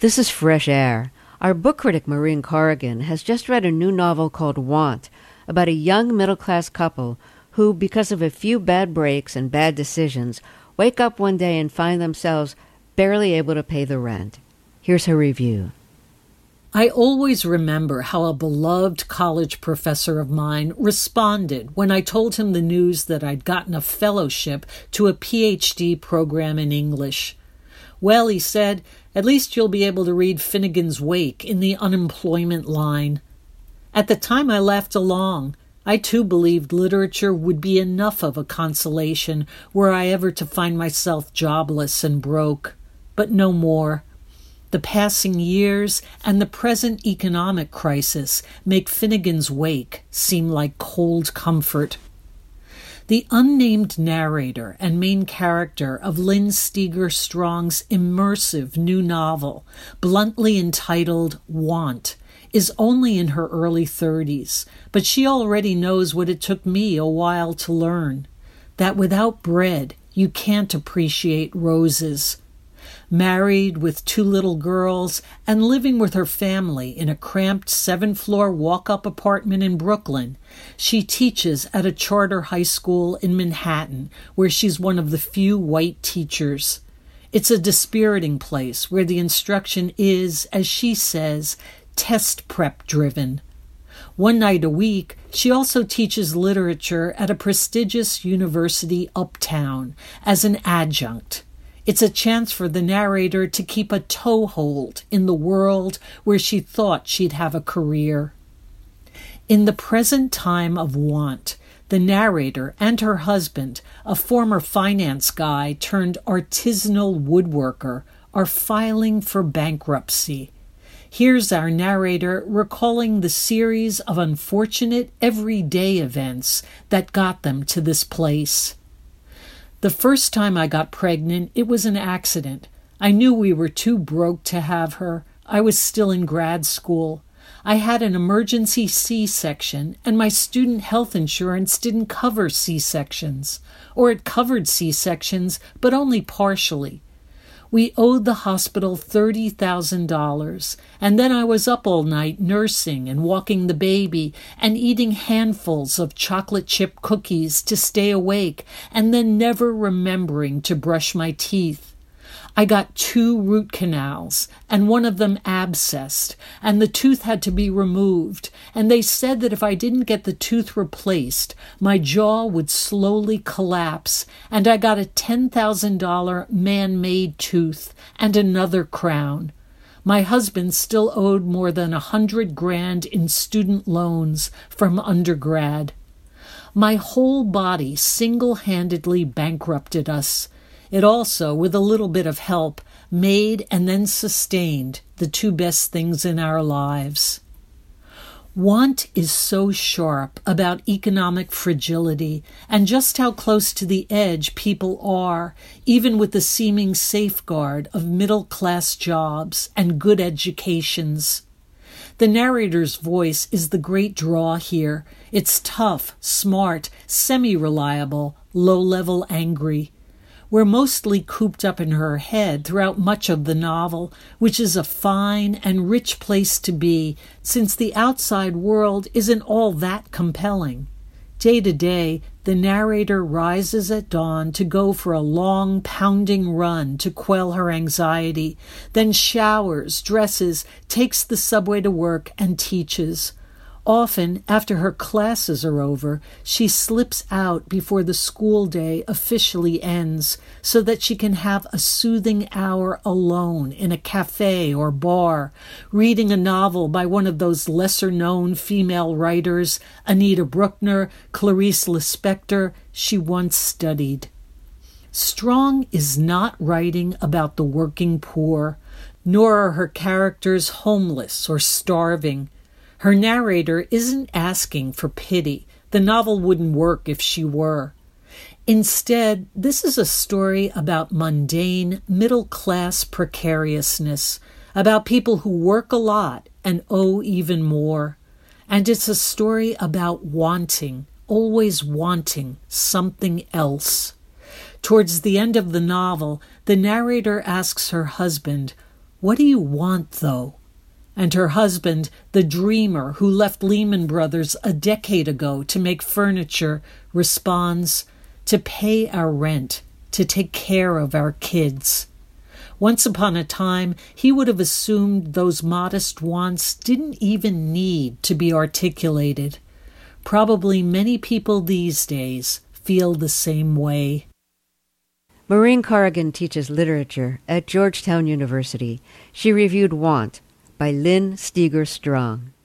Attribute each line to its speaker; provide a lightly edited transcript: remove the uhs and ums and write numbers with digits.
Speaker 1: This is Fresh Air. Our book critic Maureen Corrigan has just read a new novel called Want, about a young middle-class couple who, because of a few bad breaks and bad decisions, wake up one day and find themselves barely able to pay the rent. Here's her review.
Speaker 2: I always remember how a beloved college professor of mine responded when I told him the news that I'd gotten a fellowship to a PhD program in English. Well, he said, at least you'll be able to read Finnegan's Wake in the unemployment line. At the time I laughed along. I too believed literature would be enough of a consolation were I ever to find myself jobless and broke. But no more. The passing years and the present economic crisis make Finnegan's Wake seem like cold comfort. The unnamed narrator and main character of Lynn Steger Strong's immersive new novel, bluntly entitled Want, is only in her early 30s, but she already knows what it took me a while to learn, that without bread you can't appreciate roses. Married with 2 little girls and living with her family in a cramped 7-floor walk-up apartment in Brooklyn, she teaches at a charter high school in Manhattan, where she's one of the few white teachers. It's a dispiriting place where the instruction is, as she says, test prep driven. One night a week, she also teaches literature at a prestigious university uptown as an adjunct. It's a chance for the narrator to keep a toehold in the world where she thought she'd have a career. In the present time of Want, the narrator and her husband, a former finance guy turned artisanal woodworker, are filing for bankruptcy. Here's our narrator recalling the series of unfortunate everyday events that got them to this place. The first time I got pregnant, it was an accident. I knew we were too broke to have her. I was still in grad school. I had an emergency C-section, and my student health insurance didn't cover C-sections. Or it covered C-sections, but only partially. We owed the hospital $30,000, and then I was up all night nursing and walking the baby and eating handfuls of chocolate chip cookies to stay awake and then never remembering to brush my teeth. I got 2 root canals, and one of them abscessed, and the tooth had to be removed, and they said that if I didn't get the tooth replaced, my jaw would slowly collapse, and I got a $10,000 man-made tooth and another crown. My husband still owed more than $100,000 in student loans from undergrad. My whole body single-handedly bankrupted us. It also, with a little bit of help, made and then sustained the 2 best things in our lives. Want is so sharp about economic fragility and just how close to the edge people are, even with the seeming safeguard of middle-class jobs and good educations. The narrator's voice is the great draw here. It's tough, smart, semi-reliable, low-level angry. We're mostly cooped up in her head throughout much of the novel, which is a fine and rich place to be, since the outside world isn't all that compelling. Day to day, the narrator rises at dawn to go for a long, pounding run to quell her anxiety, then showers, dresses, takes the subway to work, and teaches. Often, after her classes are over, she slips out before the school day officially ends so that she can have a soothing hour alone in a cafe or bar, reading a novel by one of those lesser-known female writers, Anita Bruckner, Clarice Lispector, she once studied. Strong is not writing about the working poor, nor are her characters homeless or starving. Her narrator isn't asking for pity. The novel wouldn't work if she were. Instead, this is a story about mundane, middle-class precariousness, about people who work a lot and owe even more. And it's a story about wanting, always wanting something else. Towards the end of the novel, the narrator asks her husband, "What do you want, though?" And her husband, the dreamer who left Lehman Brothers a decade ago to make furniture, responds, "To pay our rent, to take care of our kids." Once upon a time, he would have assumed those modest wants didn't even need to be articulated. Probably many people these days feel the same way.
Speaker 1: Maureen Corrigan teaches literature at Georgetown University. She reviewed Want by Lynn Steger Strong.